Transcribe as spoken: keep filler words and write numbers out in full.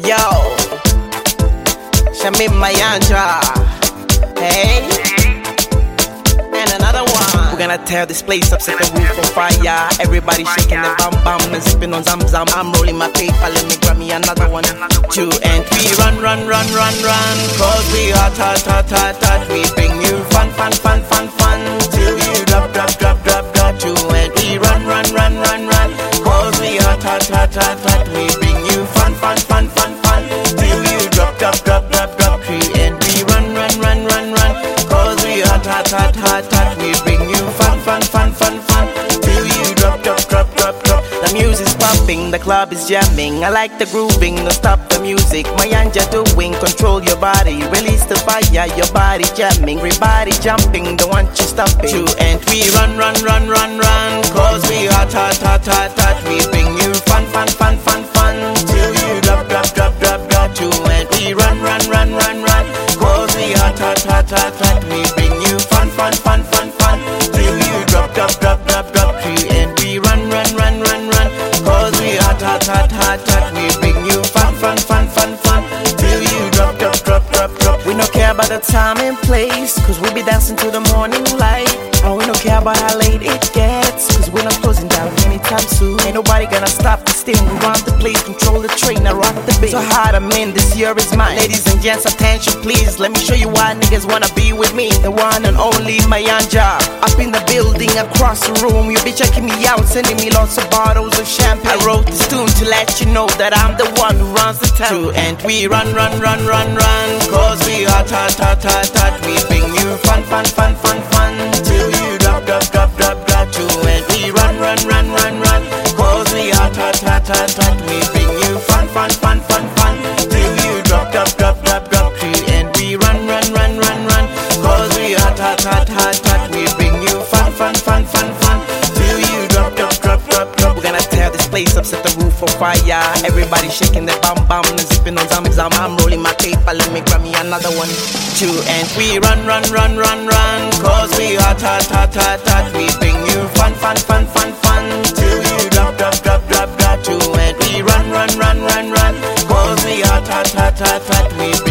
Yo, Shamim Mayanja. Hey, and another one. We're gonna tear this place up, set the roof on fire. Everybody shaking their bam bam and sipping on zam zam. I'm rolling my paper, let me grab me another one. Two and three, run, run, run, run, run. Cause we hot, hot, hot, hot, hot. We bring you fun, fun, fun, fun, fun. Till you drop, drop, drop, drop, drop. Two and three, run, run, run, run, run. Cause we hot, hot, hot, hot, hot. We bring you fun, fun, fun, fun, fun. Till you drop, drop, drop, drop, drop. Three and three, run, run, run, run, run. Cause we hot, hot, hot, hot, hot. We bring you fun, fun, fun, fun, fun. Till you drop, drop, drop, drop, drop. The music's popping, the club is jamming. I like the grooving, don't stop the music. Mayanja doing, control your body. Release the fire, your body jamming. Everybody jumping, don't want you stopping. Two and three, run, run, run, run, run. Cause we hot, hot, hot, hot, hot. We bring you fun, fun, fun, fun, fun. Till you drop, drop, drop, drop, drop. Two and three, run, run, run, run, run. Cause we hot, hot, hot, hot, hot. We bring you fun, fun, fun, fun, fun. Till you drop, drop, drop, drop, drop. Three and three, run, run, run, run, run. Cause we hot, hot, hot, hot, hot. We bring you fun, fun, fun, fun, fun. Till you drop, drop, drop, drop, drop. We don't care about the time and place, cause we be dancing till the morning light. And we don't care about how late it gets, cause we're not closing down anytime soon. Ain't nobody gonna stop this thing. We run the place, control the train, I rock the beat. So hard I'm in, this year is mine. Ladies and gents, attention please. Let me show you why niggas wanna be with me. The one and only Mayanja. Up in the building, across the room. You be checking me out, sending me lots of bottles of champagne. I wrote this tune to let you know that I'm the one who runs the town. Two and we run, run, run, run, run. Cause we hot, hot, hot, hot, hot. We bring you fun, fun, fun, fun, fun. Till you drop, drop, drop, drop, drop. Two and we run, run, run, run, run. Cause we hot, hot, hot, hot, hot. We bring you fun, fun, fun, fun, fun. Till you drop, drop, drop, drop, drop. Three and we run, run, run, run, run. Cause we hot, hot, hot, hot, hot. We bring you fun, fun, fun, fun, fun. Till you drop, drop, drop, drop, drop. We're gonna tear this place up, set the roof on fire. Everybody shaking their bum bum and zipping on zam zam. I'm rolling my paper, let me grab me another one. Two and we run, run, run, run, run. Cause we hot, hot, hot, hot, hot. We bring you fun, fun, fun, fun, fun. Till you drop, drop, drop, drop, drop. Two and we run, run, run, run, run. Cause we hot, hot, hot, hot, hot. We bring you fun, fun, fun, fun, fun. Till you drop, drop, drop, drop, drop. We bring you fun, fun, fun, fun, fun. Till you drop, drop, drop, drop, drop. Two and we run, run, run, run, run. Cause we hot, hot, hot, hot, hot. We bring you fun, fun, fun, fun, fun. Till you drop, drop, drop, drop, drop. We bring you fun, fun, fun, fun, fun. Till you drop, drop, drop, drop, drop.